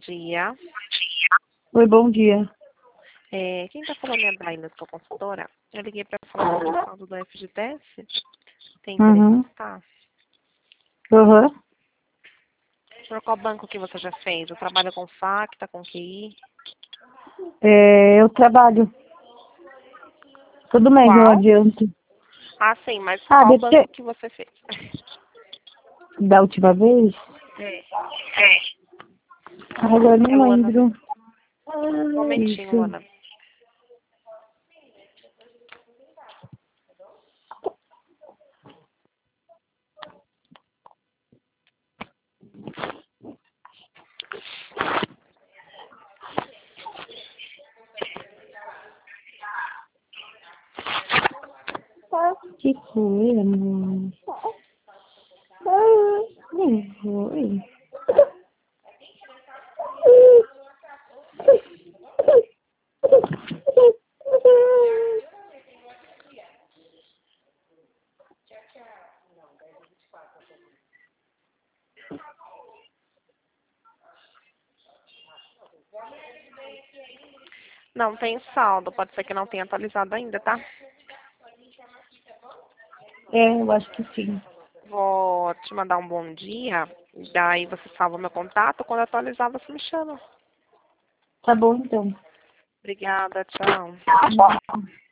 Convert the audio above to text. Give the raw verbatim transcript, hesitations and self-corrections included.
dia. Oi, bom dia. É, quem está falando é a Daila, sua consultora. Eu liguei para falar sobre o saldo do F G T S. Tem interesse em Uhum. estar? Uhum. Por qual banco que você já fez? Eu trabalho com Facta, com Q I. É, eu trabalho. Todo mês eu Qual? adianto. Ah, sim, mas Ah, qual deve banco ter. que você fez? Da última vez? É. Ah, agora É não Luana. lembro. Um Ah, momentinho, isso. Luana. Que foi, amor? Nem foi. Não tem saldo, pode ser que não tenha atualizado ainda, tá? É, eu acho que sim. Vou te mandar um bom dia. Daí você salva meu contato. Quando atualizar, você me chama. Tá bom, então. Obrigada, tchau.